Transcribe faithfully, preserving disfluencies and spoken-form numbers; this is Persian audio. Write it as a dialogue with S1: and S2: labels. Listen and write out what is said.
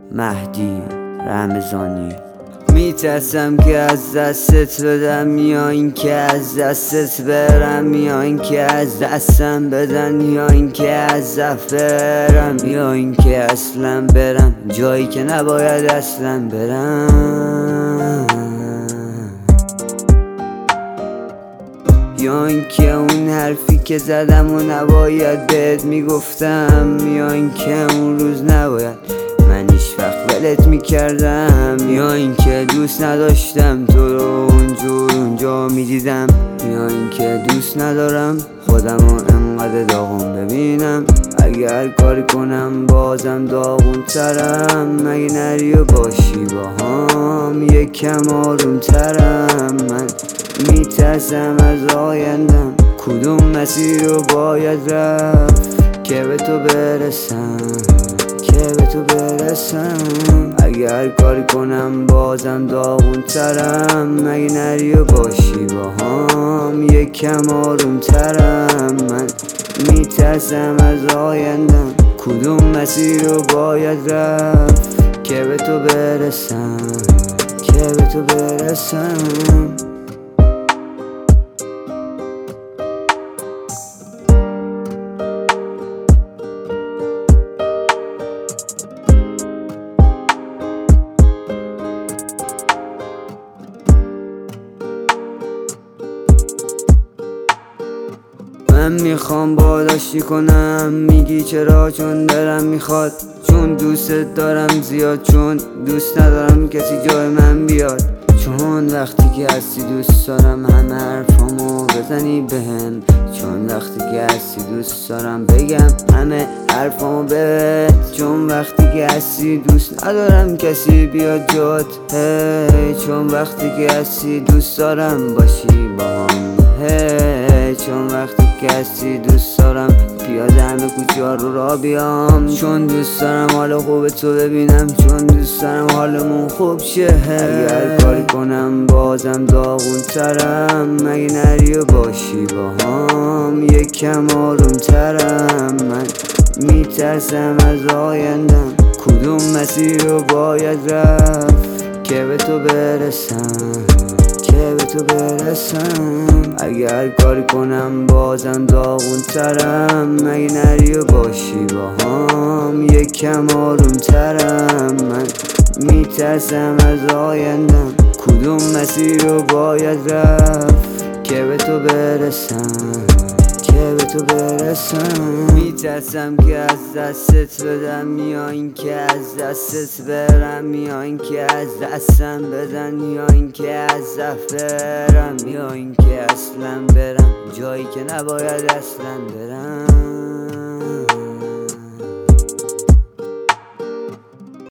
S1: مهدی رمضانی. میترسم که از دستت بدم یا اینکه از دستت برم، یا اینکه از دستم بدن، یا اینکه از دست برم، یا اینکه اصلا برم جایی که نباید اصلا برم، یا اینکه اون حرفی که زدم و نباید بهت میگفتم، یا اینکه اون روز نباید من هیچ وقت ولت میکردم، یا اینکه دوست نداشتم تو رو اونجور اونجا میدیدم، یا اینکه دوست ندارم خودم رو انقدر داغون ببینم. اگر کاری کنم بازم داغون ترم، مگه نری و باشی با هم یکم آروم ترم. من میترسم از آیندم، کدوم مسیر رو باید رفت که به تو برسم، که به تو برسم. اگر کاری کنم بازم داغون ترم، مگه نری و باشی با هم یکم آروم ترم. من میترسم از آیندم، کدوم مسیر رو باید رفت که به تو برسم، که به تو برسم. من میخوام باداشتی کنم، میگی چرا؟ چون دلم میخواد، چون دوستت دارم زیاد، چون دوست ندارم کسی جای من بیاد، چون وقتی که هستی دوست دارم همه حرفامو بزنی بهم، چون وقتی که هستی دوست دارم بگم همه حرفامو بهت، چون وقتی که هستی دوست ندارم کسی بیاد جات، هی چون وقتی که هستی دوست دارم باشی با هم، هی چون وقتی که هستی دوست دارم پیاده همه کوچه ها رو را بیام، چون دوست دارم حال خوب تو ببینم، چون دوست دارم حالمون خوب شه. اگر کاری کنم بازم داغون ترم، مگه نری و باشی با هم یکم آروم ترم. من میترسم از آیندم، کدوم مسیر رو باید رفت که به تو برسم، که به تو برسم. اگر کاری کنم بازم داغون ترم، مگه نری و باشی با هم یکم آروم ترم. من میترسم از آیندم، کدوم مسیر رو باید رفت که به تو برسم، که به تو برسم. میترسم که از دستت بدم یا اینکه از دستت برم، یا اینکه از دستم بدن، یا اینکه از دست برم، یا اینکه اصلا برم جایی که نباید اصلا برم.